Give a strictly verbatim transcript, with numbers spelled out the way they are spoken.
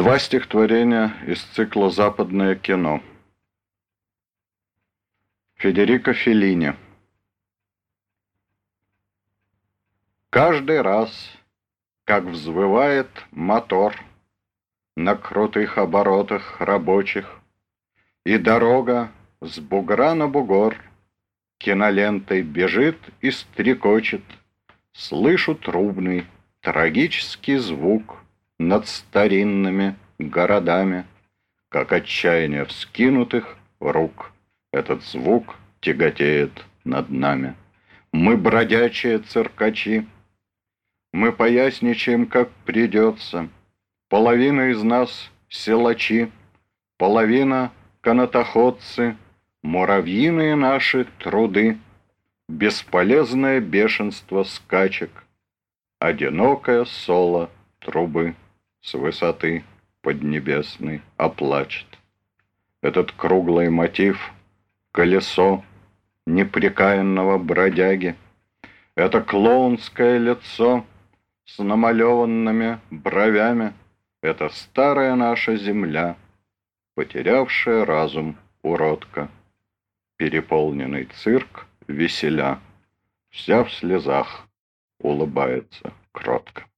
Два стихотворения из цикла «Западное кино». Федерико Феллини. Каждый раз, как взвывает мотор на крутых оборотах рабочих, и дорога с бугра на бугор кинолентой бежит и стрекочет, слышу трубный трагический звук над старинными городами, как отчаяние вскинутых рук. Этот звук тяготеет над нами. Мы бродячие циркачи, мы поясничаем, как придется. Половина из нас силачи, половина канатоходцы, муравьиные наши труды, бесполезное бешенство скачек, одинокое соло трубы с высоты поднебесной оплачет. Этот круглый мотив, колесо непрекаянного бродяги, это клоунское лицо с намалеванными бровями, это старая наша земля, потерявшая разум уродка, переполненный цирк веселя, вся в слезах улыбается кротко.